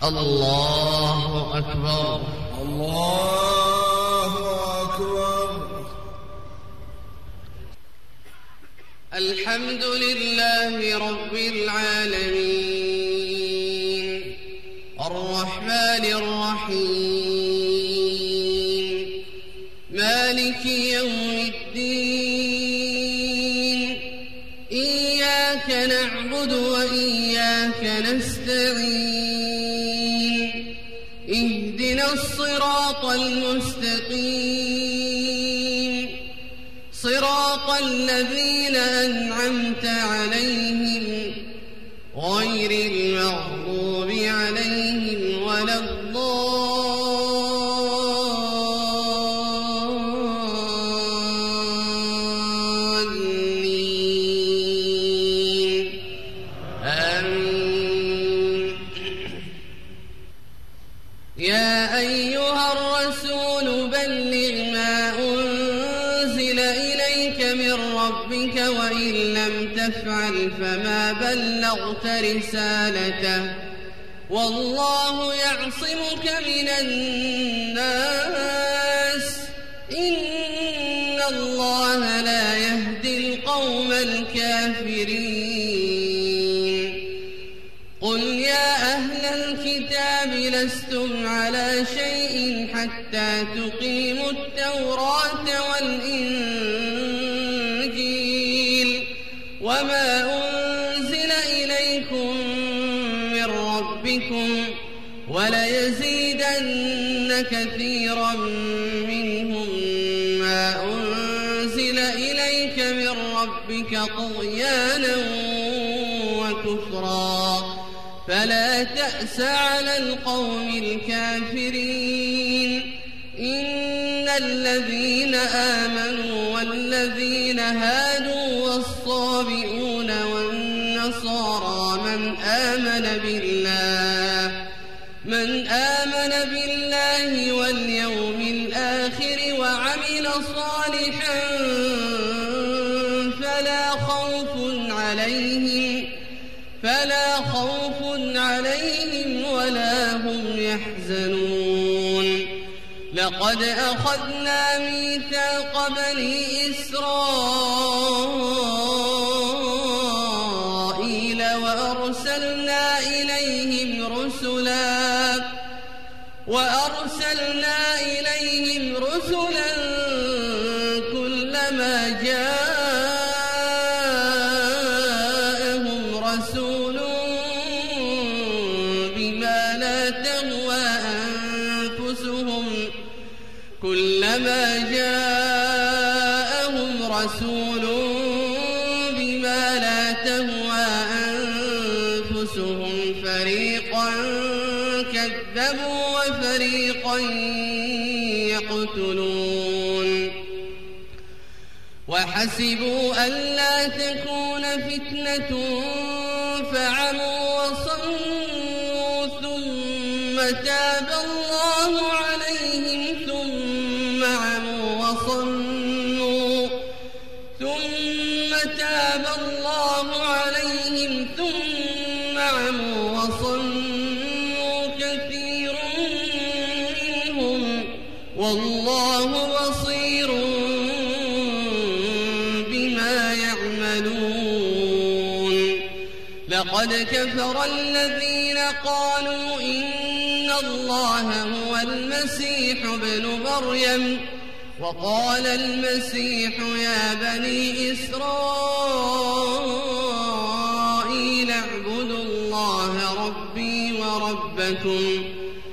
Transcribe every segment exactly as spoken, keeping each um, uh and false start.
الله أكبر. الله أكبر. الحمد لله رب العالمين الرحمن الرحيم مالك يوم الدين إياك نعبد وإياك نستعين اهدنا الصراط المستقيم صراط الذين أنعمت عليهم غير المغضوب عليهم ولا الضالين آمين. يا أيها الرسول بلغ ما أنزل إليك من ربك وإن لم تفعل فما بلغت رسالته والله يعصمك من الناس إن الله لا يهدي القوم الكافرين. قل يا أهل الكتاب لستم على شيء حتى تقيموا التوراة والإنجيل وما أنزل إليكم من ربكم وليزيدن كثيرا منهم ما أنزل إليك من ربك طغيانا وكفرا فلا تأس على القوم الكافرين. إن الذين آمنوا والذين هادوا والصابئون والنصارى من آمن بالله من آمن بالله واليوم الآخر وعمل صالحا فلا خوف عليهم فلا خوف عليهم ولا هم يحزنون. لقد أخذنا ميثاق بني إسرائيل وأرسلنا إليهم رسلا وأرسلنا إليهم رسلا كلما جاءهم رسول بما لا تهوى أنفسهم كلما جاءهم رسول بما لا تهوى أنفسهم فريقا كذبوا وفريقا يقتلون. وحسبوا ألا تكون فتنة فعموا وصموا ثم تاب الله عليهم ثم عموا وصموا ثم تاب الله عليهم ثم عموا وصموا كثير منهم والله بصير بما يعملون. لقد كفر الذين قالوا إن الله هو المسيح ابن مريم وقال المسيح يا بني إسرائيل اعبدوا الله ربي وربكم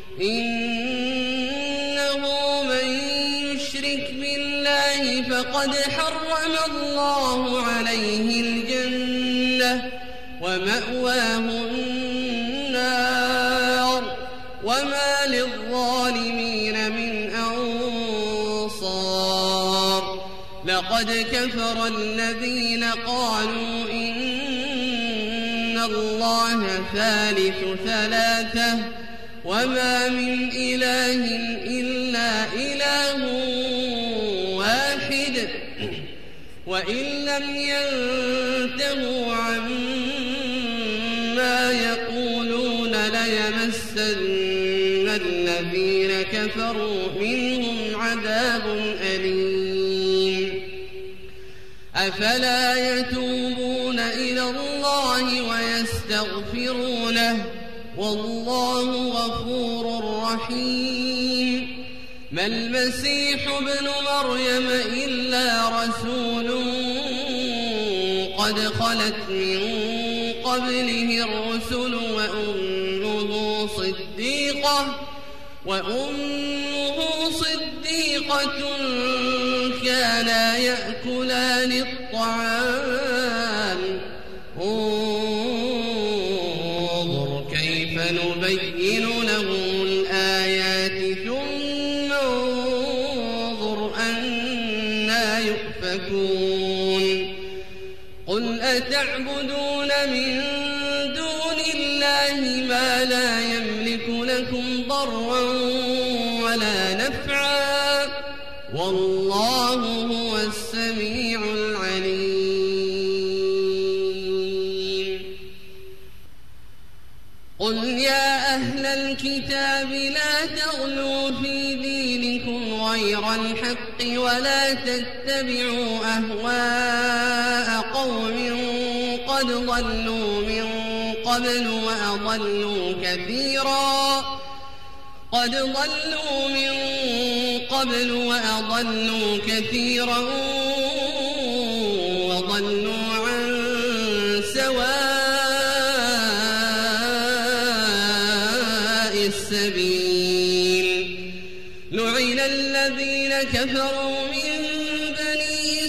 إنه من يشرك بالله فقد حرم الله عليه الجنة ومأواه النار وما للظالمين من أنصار. لقد كفر الذين قالوا إن الله ثالث ثلاثة وما من إله إلا إله واحد وإن لم ينتهوا عما يقولون يمسن الذين كفروا منهم عذاب أليم أفلا يتوبون إلى الله ويستغفرونه والله غفور رحيم ما المسيح ابن مريم إلا رسول قد خلت من قبله الرسل وأمه صديقة وأمه صديقة كانا يأكلان الطعام انظر كيف نبين لهم الآيات ثم انظر أنى يؤفكون قل أتعبدون من دون الله ما لا يملك لكم ضرا ولا نفعا والله هو السميع العليم قل يا أهل الكتاب لا تغلوا في دينكم غير الحق ولا تتبعوا أهواء قوم قد ضلوا من قبل وأضلوا كثيرا قد ضلوا من قبل وأضلوا كثيرا وضلوا عن سواء السبيل لعن الذين كفروا من بني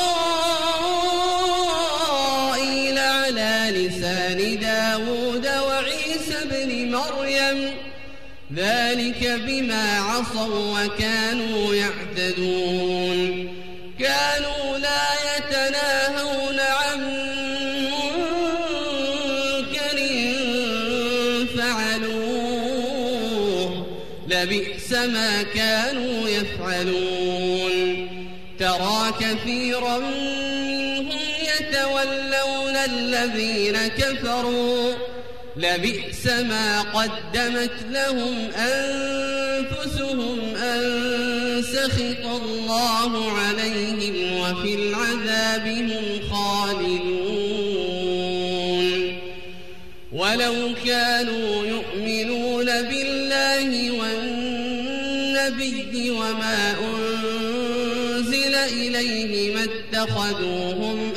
إسرائيل على لسان داود وعيسى بن مريم ذلك بما عصوا وكانوا يعتدون كانوا لا يتناهون عن منكر فعلوه لبئس ما كانوا يفعلون ترى كثيرا منهم يتولون الذين كفروا لبئس ما قدمت لهم أنفسهم أن سخط الله عليهم وفي العذاب هم خالدون ولو كانوا يؤمنون بالله والنبي وما أنزل إليه ما اتخذوهم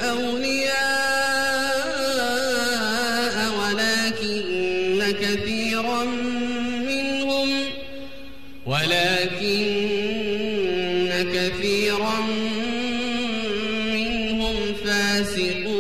أولياء ولكن كثيرا منهم ولكن كثيرا منهم فاسقون